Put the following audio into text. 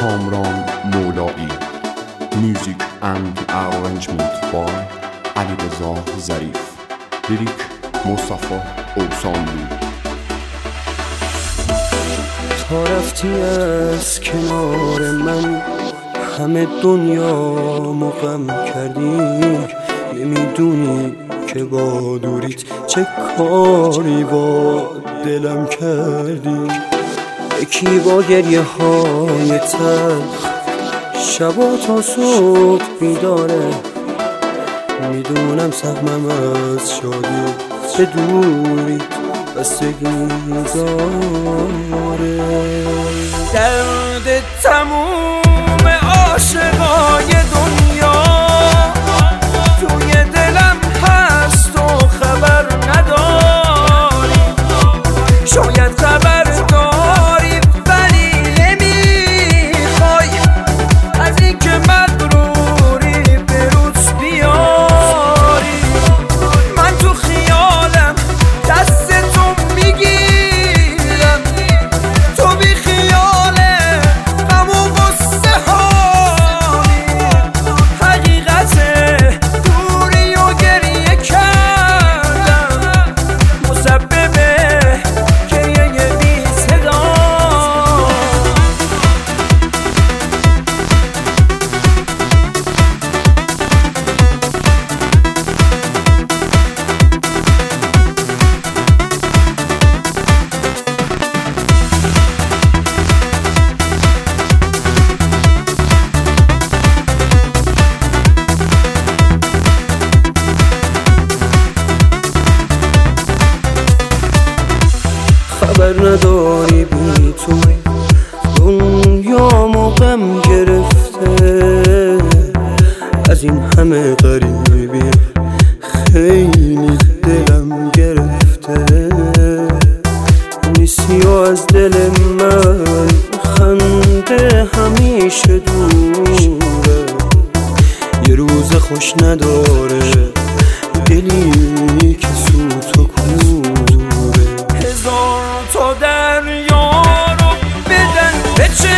کامران مولایی. Music and arrangement by علیرضا ظریف. لیریک مصطفی اوسانلو. تا رفتی از کنار من همه دنیا غم کردی، نمیدونی که با دوریت چه کاری با دلم کردی. یکی با گریه های تلخ شبا تا صبح بیداره، میدونم سهمم از شادی به دوری بستگی داره. درد تموم عاشقای دنیا توی دلم هست و خبر نداری. شاید خبر داری ولی نمیخوای از این که مغروری به روز بیاری. من تو خیالم دست تو میگیرم، تو بی خیاله غم و غصه هامی. حقیقته دوری و گریه کردم، مسبب گریه بی صدا. خبر نداری بی تو دنیامو غم گرفته، از این همه غریبی خیلی دلم گرفته. نیستی و از دل من خنده همیشه دوره، یه روز خوش نداره دلی که سوت و کوره. هزار تا دریا رو بدن به